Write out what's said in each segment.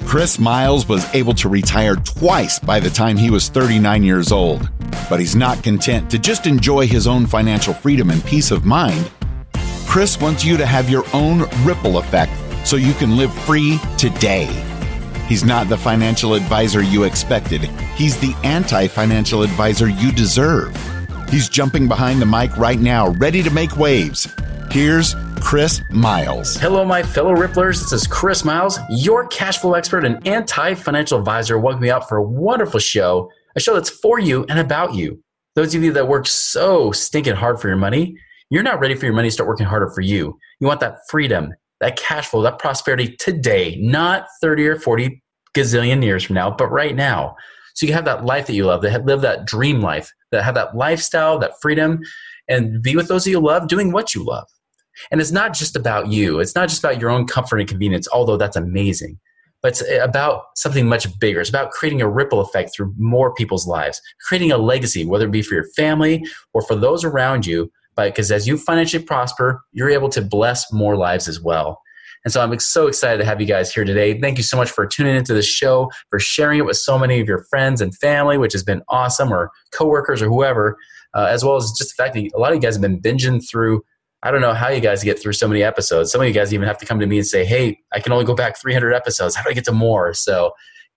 Chris Miles was able to retire twice by the time he was 39 years old, but he's not content to just enjoy his own financial freedom and peace of mind. Chris wants you to have your own ripple effect so you can live free today. He's not the financial advisor you expected. He's the anti-financial advisor you deserve. He's jumping behind the mic right now, ready to make waves. Here's Chris Miles. Hello, my fellow Ripplers. This is Chris Miles, your cash flow expert and anti-financial advisor. Welcome me out for a wonderful show, a show that's for you and about you. Those of you that work so stinking hard for your money, you're not ready for your money to start working harder for you. You want that freedom, that cash flow, that prosperity today, not 30 or 40 gazillion years from now, but right now. So you can have that life that you love, that live that dream life, that have that lifestyle, that freedom, and be with those that you love, doing what you love. And it's not just about you. It's not just about your own comfort and convenience, although that's amazing. But it's about something much bigger. It's about creating a ripple effect through more people's lives, creating a legacy, whether it be for your family or for those around you. Because as you financially prosper, you're able to bless more lives as well. And so I'm so excited to have you guys here today. Thank you so much for tuning into the show, for sharing it with so many of your friends and family, which has been awesome, or coworkers or whoever, as well as just the fact that a lot of you guys have been binging through. I don't know how you guys get through so many episodes. Some of you guys even have to come to me and say, hey, I can only go back 300 episodes. How do I get to more? So,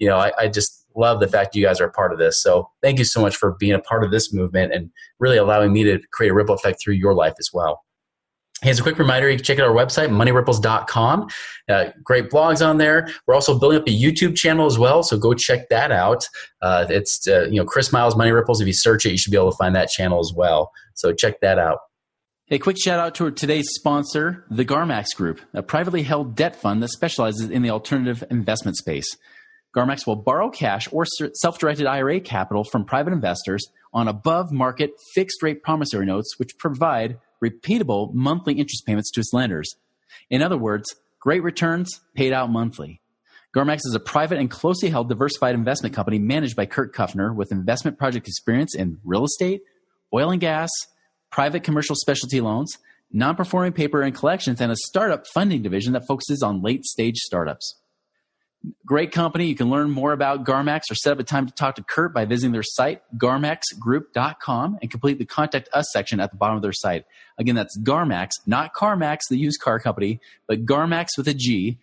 I just love the fact you guys are a part of this. So thank you so much for being a part of this movement and really allowing me to create a ripple effect through your life as well. Here's a quick reminder. You can check out our website, moneyripples.com. Great blogs on there. We're also building up a YouTube channel as well, so go check that out. It's Chris Miles Money Ripples. If you search it, you should be able to find that channel as well. So check that out. A quick shout out to today's sponsor, the Garmax Group, a privately held debt fund that specializes in the alternative investment space. Garmax will borrow cash or self-directed IRA capital from private investors on above-market fixed-rate promissory notes, which provide repeatable monthly interest payments to its lenders. In other words, great returns paid out monthly. Garmax is a private and closely held diversified investment company managed by Kurt Kuffner with investment project experience in real estate, oil and gas, private commercial specialty loans, non-performing paper and collections, and a startup funding division that focuses on late-stage startups. Great company. You can learn more about Garmax or set up a time to talk to Kurt by visiting their site, garmaxgroup.com, and complete the Contact Us section at the bottom of their site. Again, that's Garmax, not CarMax, the used car company, but Garmax with a G,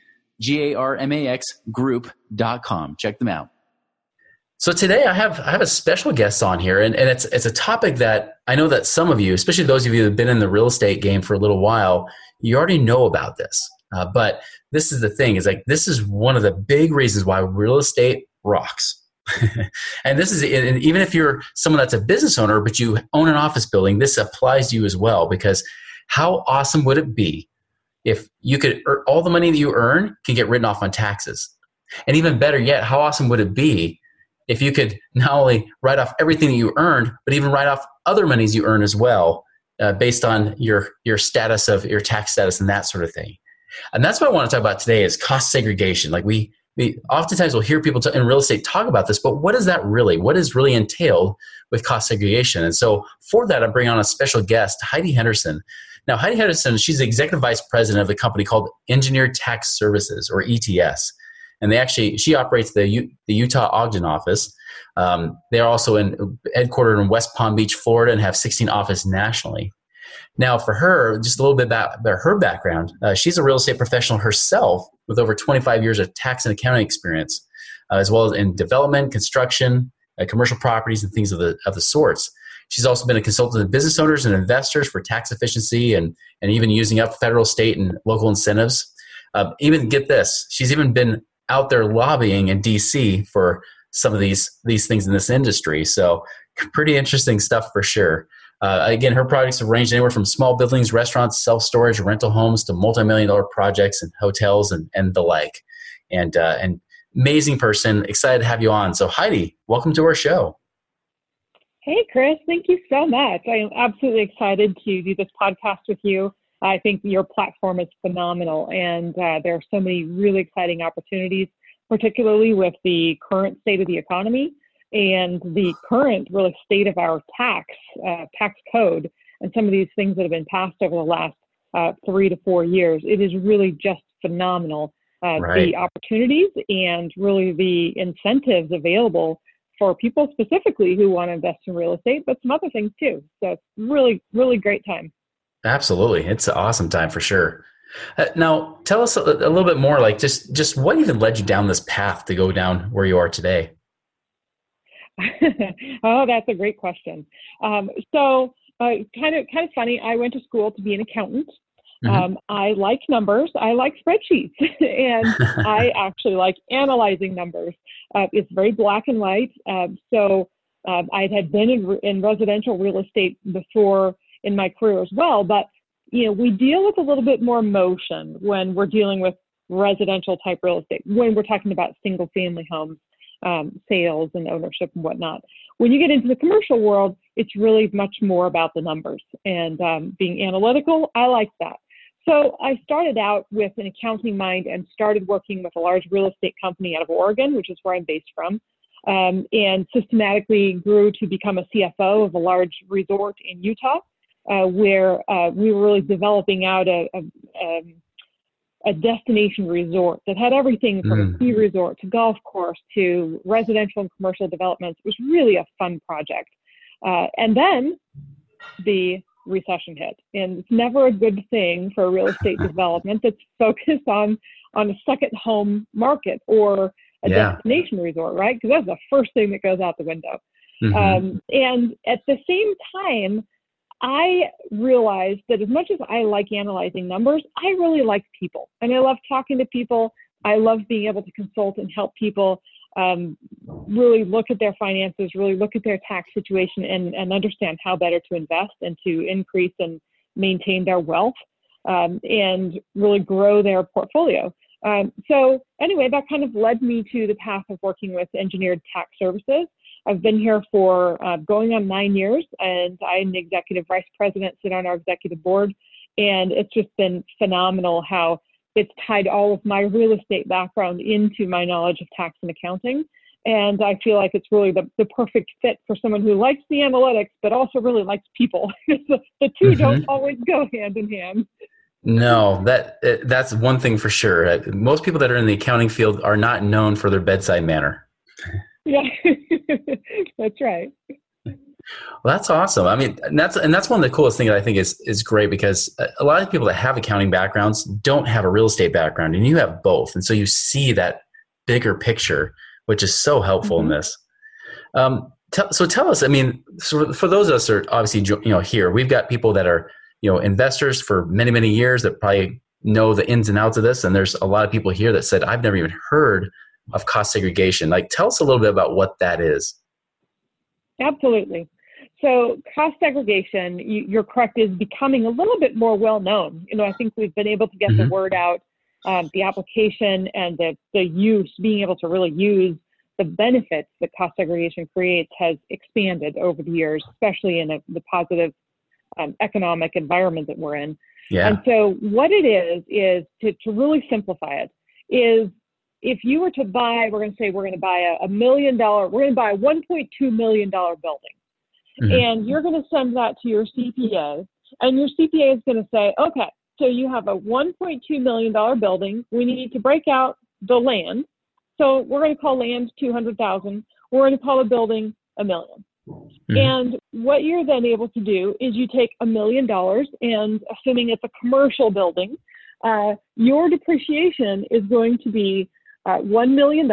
Garmax group.com. Check them out. So today I have a special guest on here, and it's a topic that I know that some of you, especially those of you that have been in the real estate game for a little while, you already know about this. But this is the thing, is like this is one of the big reasons why real estate rocks. And this is, and even if you're someone that's a business owner, but you own an office building, this applies to you as well, because how awesome would it be if you could, all the money that you earn can get written off on taxes? And even better yet, how awesome would it be if you could not only write off everything that you earned, but even write off other monies you earn as well, based on your status of your tax status and that sort of thing. And that's what I want to talk about today is cost segregation. Like we oftentimes will hear people in real estate talk about this, but what is that really? What is really entailed with cost segregation? And so for that, I'm bringing on a special guest, Heidi Henderson. Now, Heidi Henderson, she's the executive vice president of the company called Engineered Tax Services, or ETS. And she operates the Utah Ogden office. They're also headquartered in West Palm Beach, Florida, and have 16 offices nationally. Now, for her, just a little bit about her background, she's a real estate professional herself with over 25 years of tax and accounting experience, as well as in development, construction, commercial properties, and things of the sorts. She's also been a consultant to business owners and investors for tax efficiency and even using up federal, state, and local incentives. Even get this, she's even been out there lobbying in D.C. for some of these things in this industry. So pretty interesting stuff for sure. Again, her projects have ranged anywhere from small buildings, restaurants, self-storage, rental homes to multi-million-dollar projects and hotels and the like. And amazing person. Excited to have you on. So Heidi, welcome to our show. Hey, Chris. Thank you so much. I am absolutely excited to do this podcast with you. I think your platform is phenomenal, and there are so many really exciting opportunities, particularly with the current state of the economy and the current really state of our tax code and some of these things that have been passed over the last 3 to 4 years. It is really just phenomenal. the opportunities and really the incentives available for people specifically who want to invest in real estate, but some other things too. So it's really, really great time. Absolutely. It's an awesome time for sure. Now, tell us a little bit more, like just what even led you down this path to go down where you are today? Oh, that's a great question. So kind of funny. I went to school to be an accountant. Mm-hmm. I like numbers. I like spreadsheets, and I actually like analyzing numbers. It's very black and white. So I had been in residential real estate before in my career as well, but we deal with a little bit more emotion when we're dealing with residential type real estate, when we're talking about single family homes, sales and ownership and whatnot. When you get into the commercial world, it's really much more about the numbers and being analytical. I like that. So I started out with an accounting mind and started working with a large real estate company out of Oregon, which is where I'm based from, and systematically grew to become a CFO of a large resort in Utah, where we were really developing out a destination resort that had everything from a ski resort to golf course to residential and commercial developments. It was really a fun project. And then the recession hit, and it's never a good thing for a real estate development that's focused on a second home market or a destination resort, right? Because that's the first thing that goes out the window. Mm-hmm. And at the same time, I realized that as much as I like analyzing numbers, I really like people, and I love talking to people. I love being able to consult and help people really look at their finances, really look at their tax situation, and understand how better to invest and to increase and maintain their wealth and really grow their portfolio. So anyway, that kind of led me to the path of working with Engineered Tax Services. I've been here for going on 9 years, and I'm the executive vice president, sit on our executive board, and it's just been phenomenal how it's tied all of my real estate background into my knowledge of tax and accounting. And I feel like it's really the perfect fit for someone who likes the analytics, but also really likes people. The two don't always go hand in hand. No, that's one thing for sure. Most people that are in the accounting field are not known for their bedside manner. Yeah, that's right. Well, that's awesome. I mean, and that's one of the coolest things that I think is great, because a lot of people that have accounting backgrounds don't have a real estate background, and you have both. And so you see that bigger picture, which is so helpful in this. So tell us, I mean, so for those of us that are obviously, here, we've got people that are, investors for many, many years that probably know the ins and outs of this. And there's a lot of people here that said, I've never even heard of cost segregation. Like, tell us a little bit about what that is. Absolutely. So cost segregation, you're correct, is becoming a little bit more well known. I think we've been able to get the word out, the application and the use, being able to really use the benefits that cost segregation creates has expanded over the years, especially in the positive economic environment that we're in. Yeah. And so what it is to really simplify it, is if you were to buy, we're going to buy a $1 million, we're going to buy a $1.2 million building. And you're going to send that to your CPA, and your CPA is going to say, okay, so you have a $1.2 million building. We need to break out the land. So we're going to call land $200,000. We're going to call a building $1 million. And what you're then able to do is you take $1 million, and assuming it's a commercial building, your depreciation is going to be $1 million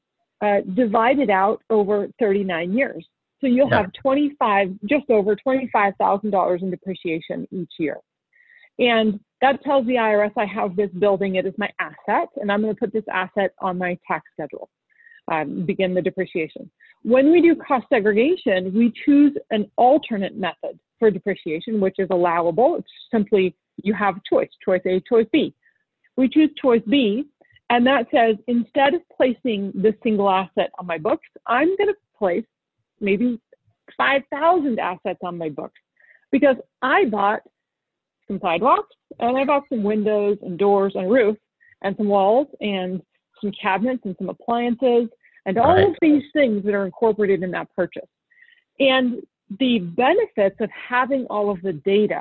divided out over 39 years. So you'll have just over $25,000 in depreciation each year. And that tells the IRS, I have this building, it is my asset, and I'm going to put this asset on my tax schedule, begin the depreciation. When we do cost segregation, we choose an alternate method for depreciation, which is allowable. It's simply, you have a choice A, choice B. We choose choice B, and that says, instead of placing this single asset on my books, I'm going to place maybe 5,000 assets on my books, because I bought some sidewalks, and I bought some windows and doors and a roof and some walls and some cabinets and some appliances and all of these things that are incorporated in that purchase. And the benefits of having all of the data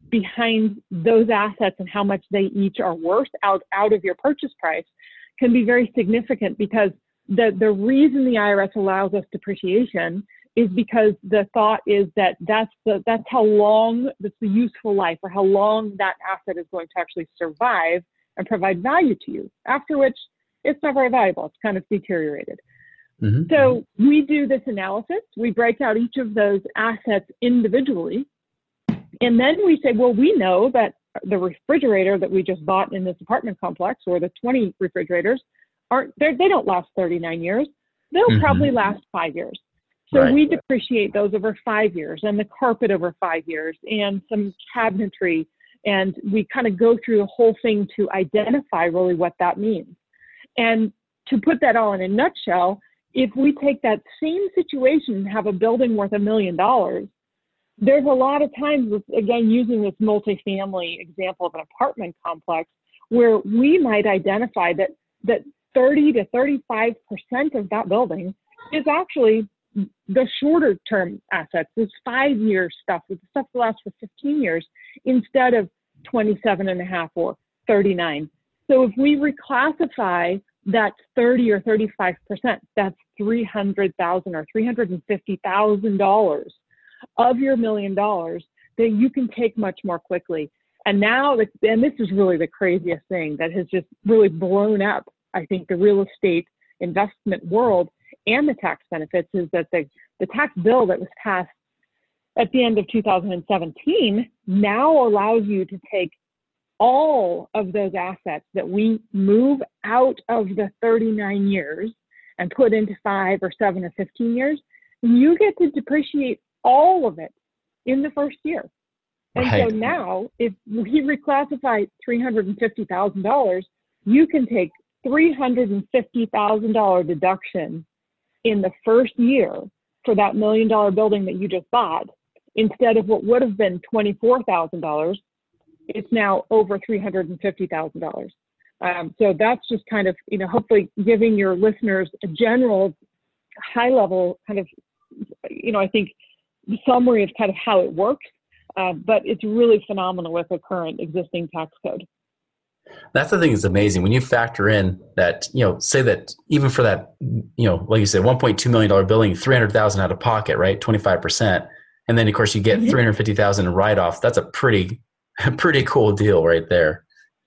behind those assets and how much they each are worth out of your purchase price can be very significant, because the reason the IRS allows us depreciation is because the thought is that that's how long, that's the useful life, or how long that asset is going to actually survive and provide value to you, after which it's not very valuable. It's kind of deteriorated. Mm-hmm. So we do this analysis. We break out each of those assets individually. And then we say, well, we know that the refrigerator that we just bought in this apartment complex, or the 20 refrigerators, they don't last 39 years. They'll probably last 5 years. So we depreciate those over 5 years, and the carpet over 5 years, and some cabinetry. And we kind of go through the whole thing to identify really what that means. And to put that all in a nutshell, if we take that same situation and have a building worth $1 million, there's a lot of times, again, using this multifamily example of an apartment complex, where we might identify that 30 to 35% of that building is actually the shorter term assets, this 5-year stuff, the stuff that lasts for 15 years, instead of 27.5 or 39. So if we reclassify that 30 or 35%, that's $300,000 or $350,000 of your $1 million that you can take much more quickly. And now, and this is really the craziest thing that has just really blown up, I think, the real estate investment world and the tax benefits, is that the tax bill that was passed at the end of 2017 now allows you to take all of those assets that we move out of the 39 years and put into 5 or 7 or 15 years. You get to depreciate all of it in the first year. And so now, if we reclassify $350,000, you can take $350,000 deduction in the first year for that $1 million building that you just bought. Instead of what would have been $24,000, it's now over $350,000. So that's just kind of, hopefully giving your listeners a general high level kind of, I think summary of kind of how it works. But it's really phenomenal with the current existing tax code. That's the thing that's amazing. When you factor in that, say that even for that, like you said, $1.2 million building, $300,000 out of pocket, right? 25%. And then of course you get $350,000 in write-off. That's a pretty cool deal right there.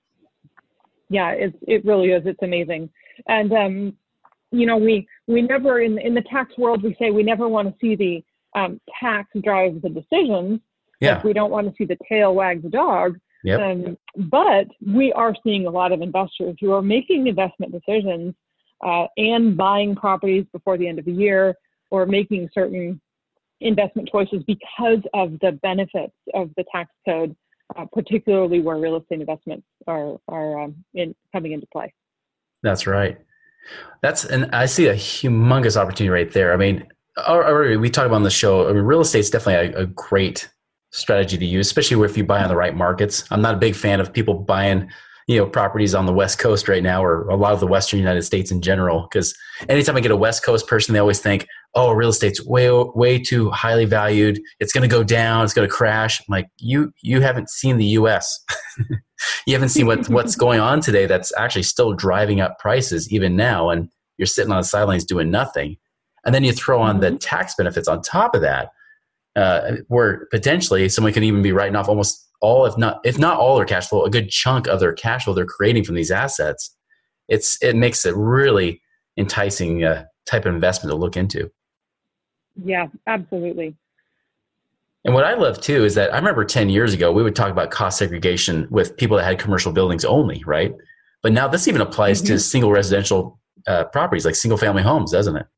Yeah, it really is. It's amazing. And, we never, in the tax world, we say we never want to see the tax drive the decisions. Yeah. Like we don't want to see the tail wag the dog. Yep. But we are seeing a lot of investors who are making investment decisions and buying properties before the end of the year, or making certain investment choices because of the benefits of the tax code, particularly where real estate investments are coming into play. That's right. And I see a humongous opportunity right there. I mean, we talk about on the show, real estate's definitely a great strategy to use, especially if you buy on the right markets. I'm not a big fan of people buying, properties on the West Coast right now, or a lot of the Western United States in general, because anytime I get a West Coast person, they always think, oh, real estate's way too highly valued. It's going to go down. It's going to crash. I'm like, you haven't seen the U.S. You haven't seen what's going on today. That's actually still driving up prices even now. And you're sitting on the sidelines doing nothing. And then you throw on the tax benefits on top of that, where potentially someone can even be writing off almost all, if not all their cash flow, a good chunk of their cash flow they're creating from these assets. It makes it really enticing type of investment to look into. Yeah, absolutely. And what I love too is that I remember 10 years ago, we would talk about cost segregation with people that had commercial buildings only, right? But now this even applies to single residential properties, like single family homes, doesn't it?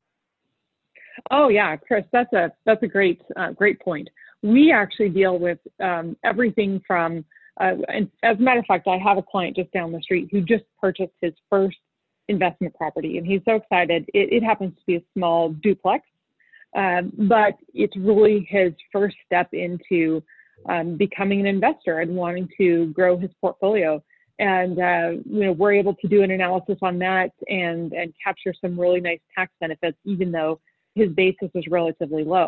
Oh yeah, Chris, that's a great point. We actually deal with everything from, and as a matter of fact, I have a client just down the street who just purchased his first investment property, and he's so excited. It happens to be a small duplex, but it's really his first step into becoming an investor and wanting to grow his portfolio. And we're able to do an analysis on that and capture some really nice tax benefits, even though his basis is relatively low.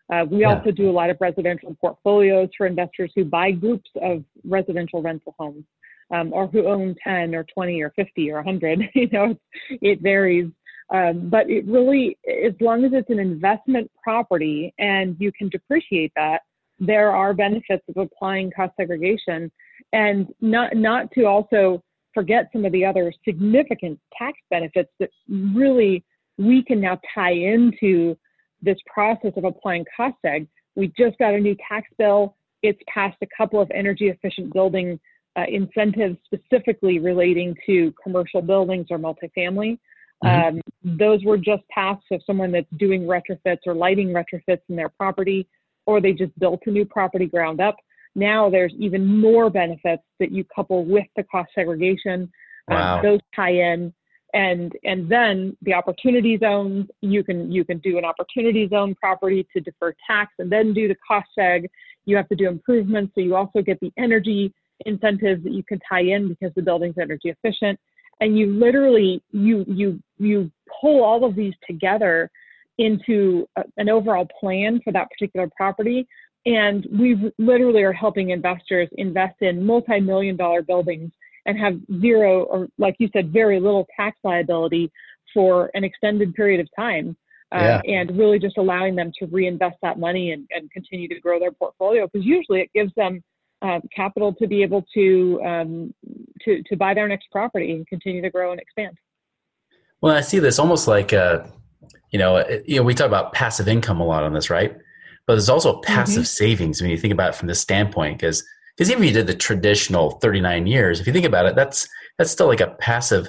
We also do a lot of residential portfolios for investors who buy groups of residential rental homes, or who own 10 or 20 or 50 or 100. It varies. But it really, as long as it's an investment property and you can depreciate that, there are benefits of applying cost segregation, and not to also forget some of the other significant tax benefits that really we can now tie into this process of applying cost seg. We just got a new tax bill. It's passed a couple of energy efficient building incentives specifically relating to commercial buildings or multifamily. Those were just passed. So someone that's doing retrofits or lighting retrofits in their property, or they just built a new property ground up, now there's even more benefits that you couple with the cost segregation. Wow. Those tie in. And then the opportunity zones, you can do an opportunity zone property to defer tax and then do the cost seg. You have to do improvements, so you also get the energy incentives that you can tie in because the building's energy efficient. And you literally, you pull all of these together into an overall plan for that particular property. And we literally are helping investors invest in multi-million-dollar buildings and have zero, or like you said, very little tax liability for an extended period of time. And really just allowing them to reinvest that money and continue to grow their portfolio, because usually it gives them capital to be able to buy their next property and continue to grow and expand. Well, I see this almost like, we talk about passive income a lot on this, right? But there's also passive savings when you think about it from this standpoint, because even if you did the traditional 39 years, if you think about it, that's still like a passive,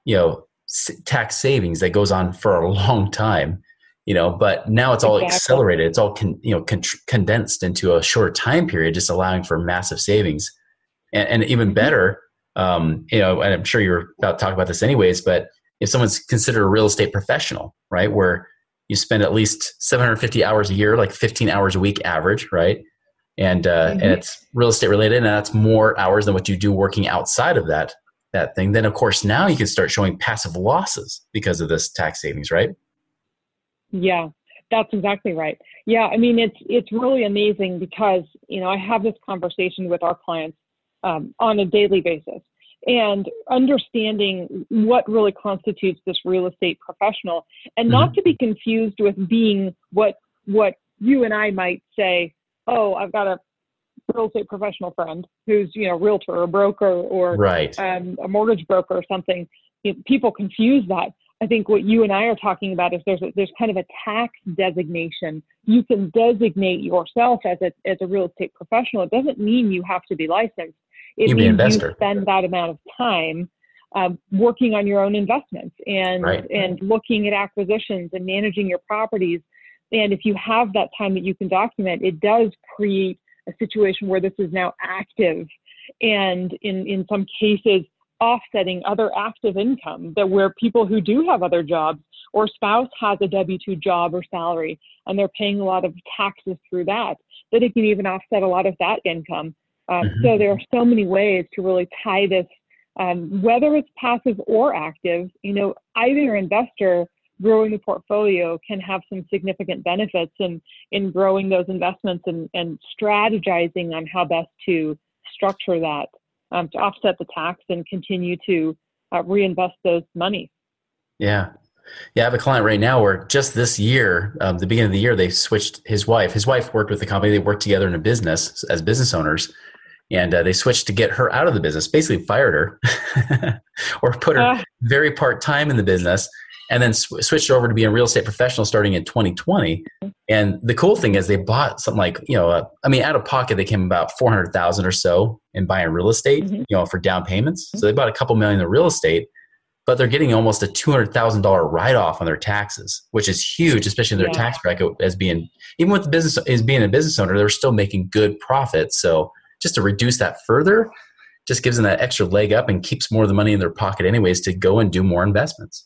tax savings that goes on for a long time, but now it's all accelerated. It's all condensed into a short time period, just allowing for massive savings. And even better, and I'm sure you're about to talk about this anyways, but if someone's considered a real estate professional, right, where you spend at least 750 hours a year, like 15 hours a week average, right? And it's real estate related, and that's more hours than what you do working outside of that thing. Then of course now you can start showing passive losses because of this tax savings, right? Yeah, that's exactly right. Yeah, I mean it's really amazing because I have this conversation with our clients on a daily basis, and understanding what really constitutes this real estate professional, and not to be confused with being what you and I might say. Oh, I've got a real estate professional friend who's, realtor or broker or right. A mortgage broker or something. People confuse that. I think what you and I are talking about is there's kind of a tax designation. You can designate yourself as a real estate professional. It doesn't mean you have to be licensed. It means you spend that amount of time working on your own investments and looking at acquisitions and managing your properties. And if you have that time that you can document, it does create a situation where this is now active, and in some cases offsetting other active income, that where people who do have other jobs or spouse has a W-2 job or salary and they're paying a lot of taxes through that it can even offset a lot of that income. So there are so many ways to really tie this, whether it's passive or active. Either investor growing the portfolio can have some significant benefits in growing those investments and strategizing on how best to structure that to offset the tax and continue to reinvest those money. Yeah. I have a client right now where just this year, the beginning of the year, they switched his wife. His wife worked with the company. They worked together in a business as business owners. And they switched to get her out of the business, basically fired her or put her very part-time in the business, and then switched over to being a real estate professional starting in 2020. And the cool thing is they bought something like, out of pocket, they came about $400,000 or so in buying real estate, for down payments. So they bought a couple million in real estate, but they're getting almost a $200,000 write-off on their taxes, which is huge, especially in their tax bracket as being, even with the business as being a business owner, they're still making good profits. So just to reduce that further, just gives them that extra leg up and keeps more of the money in their pocket anyways to go and do more investments.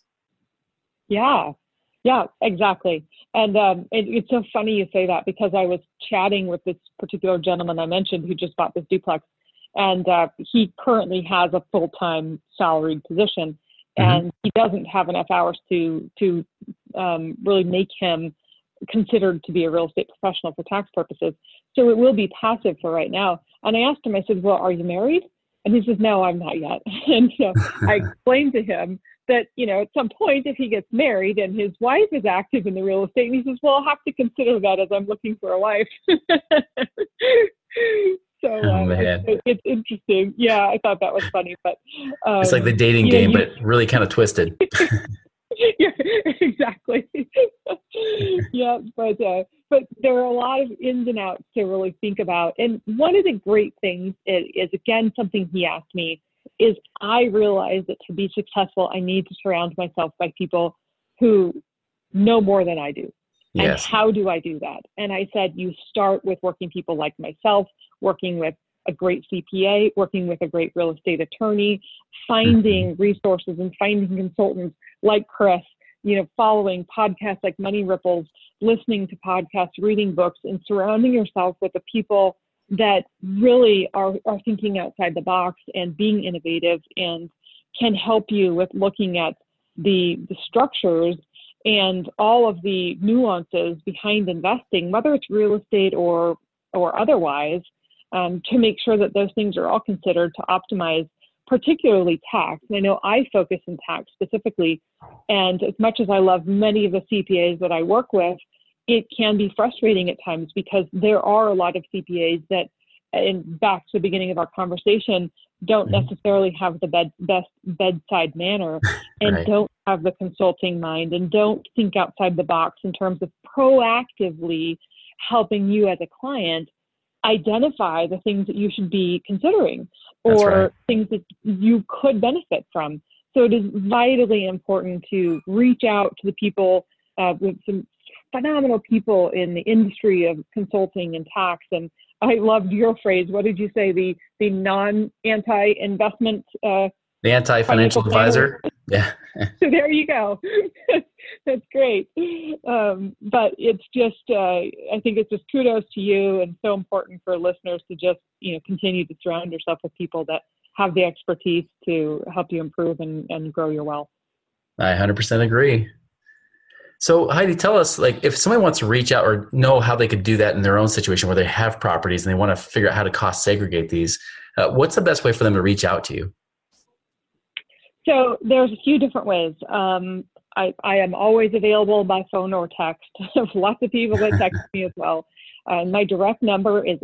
Yeah, exactly. And it's so funny you say that, because I was chatting with this particular gentleman I mentioned who just bought this duplex, and he currently has a full-time salaried position, and he doesn't have enough hours to really make him considered to be a real estate professional for tax purposes. So it will be passive for right now. And I asked him, I said, well, are you married? And he says, no, I'm not yet. And so I explained to him that, at some point, if he gets married and his wife is active in the real estate, and he says, well, I'll have to consider that as I'm looking for a wife. So it's interesting. Yeah, I thought that was funny. But it's like the dating game, but really kind of twisted. Yeah, exactly. Yeah, but there are a lot of ins and outs to really think about. And one of the great things is again, something he asked me, is I realized that to be successful, I need to surround myself by people who know more than I do. Yes. And how do I do that? And I said, you start with working people like myself, working with a great CPA, working with a great real estate attorney, finding resources and finding consultants like Chris, following podcasts like Money Ripples, listening to podcasts, reading books, and surrounding yourself with the people that really are thinking outside the box and being innovative and can help you with looking at the structures and all of the nuances behind investing, whether it's real estate or otherwise, to make sure that those things are all considered to optimize, particularly tax. And I know I focus in tax specifically, and as much as I love many of the CPAs that I work with, it can be frustrating at times because there are a lot of CPAs that, and back to the beginning of our conversation, don't necessarily have the best bedside manner and don't have the consulting mind and don't think outside the box in terms of proactively helping you as a client identify the things that you should be considering or things that you could benefit from. So it is vitally important to reach out to the people with some phenomenal people in the industry of consulting and tax. And I loved your phrase. What did you say? The anti-investment, the anti-financial advisor. Yeah. So there you go. That's great. But it's just, I think it's just kudos to you, and so important for listeners to just, continue to surround yourself with people that have the expertise to help you improve and grow your wealth. I 100% agree. So Heidi, tell us, if somebody wants to reach out or know how they could do that in their own situation where they have properties and they want to figure out how to cost segregate these, what's the best way for them to reach out to you? So there's a few different ways. I am always available by phone or text. Lots of people that text me as well. My direct number is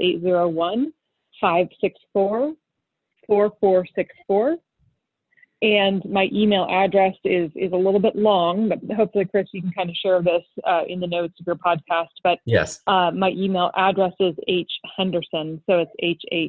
801-564-4464. And my email address is a little bit long, but hopefully, Chris, you can kind of share this in the notes of your podcast. But yes, my email address is Henderson. So it's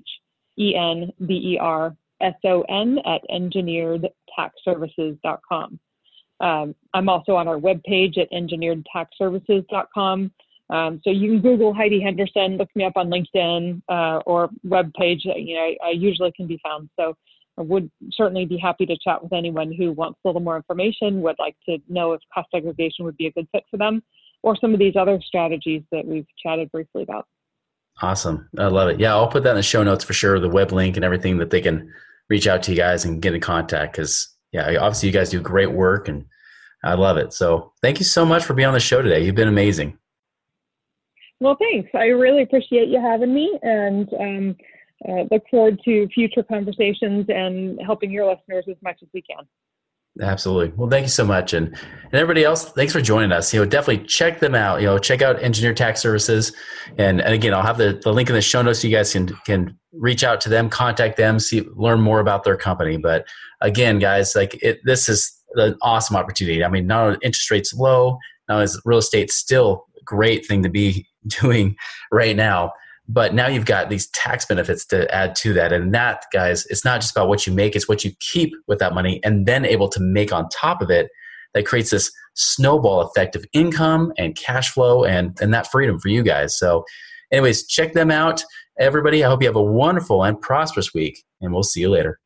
HHENBERSON@engineeredtaxservices.com. I'm also on our webpage at engineeredtaxservices.com. So you can Google Heidi Henderson, look me up on LinkedIn or webpage. I usually can be found. So I would certainly be happy to chat with anyone who wants a little more information, would like to know if cost segregation would be a good fit for them, or some of these other strategies that we've chatted briefly about. Awesome. I love it. Yeah, I'll put that in the show notes for sure, the web link and everything that they can reach out to you guys and get in contact because, obviously you guys do great work and I love it. So thank you so much for being on the show today. You've been amazing. Well, thanks. I really appreciate you having me and look forward to future conversations and helping your listeners as much as we can. Absolutely. Well, thank you so much. And everybody else, thanks for joining us. Definitely check them out. Check out Engineered Tax Services. And again, I'll have the link in the show notes so you guys can reach out to them, contact them, learn more about their company. But again, guys, this is an awesome opportunity. I mean, not only interest rates low, not only is real estate still a great thing to be doing right now, but now you've got these tax benefits to add to that. And that, guys, it's not just about what you make, it's what you keep with that money and then able to make on top of it that creates this snowball effect of income and cash flow and that freedom for you guys. So anyways, check them out. Everybody, I hope you have a wonderful and prosperous week, and we'll see you later.